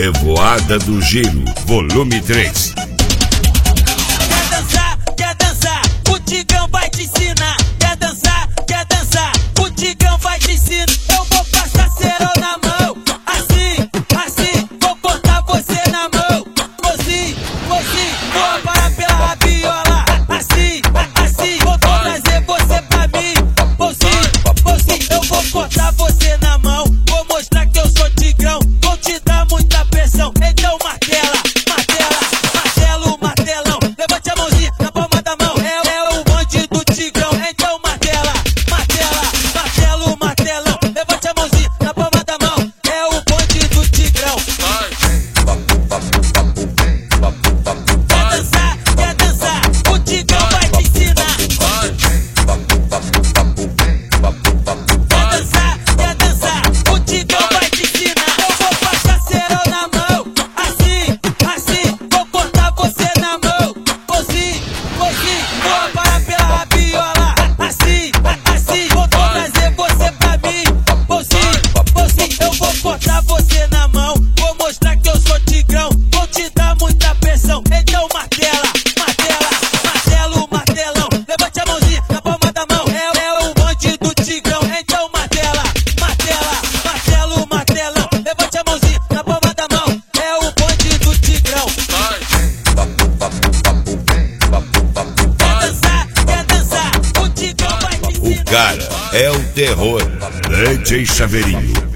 Revoada do Giro, volume 3. Quer dançar, o Tigrão vai te ensinar. Quer dançar, o Tigrão vai te ensinar. Eu vou passar cerol na mão, assim, vou cortar você na mão. Assim, vou parar pela rabiola. Assim, vou trazer você pra mim. Assim, eu vou cortar você na mão. Vou mostrar que eu sou Tigrão, vou te dar muita pressão. Então martela, martelão. Levante a mãozinha na palma da mão. É o bonde do Tigrão. Então martela, martelão. Levante a mãozinha na palma da mão. É o bonde do Tigrão. Quer dançar, o Tigrão vai te ensinar. Quer dançar, o Tigrão vai te ensinar. Eu vou passar cerol na mão, assim, vou cortar você na mão. Assim, vou parar pela rabiola. Assim, vou trazer você pra mim. Assim, eu vou cortar você na mão. Vou mostrar que eu sou Tigrão, vou te dar muita pressão. Então martelão. Levante a mãozinha na palma da mão. É o bonde do Tigrão. Então martelão. Levante a mãozinha na palma da mão. É o bonde do Tigrão. Quer dançar, o Tigrão vai te ensinar. O cara é o terror. DJ Chaveirinho.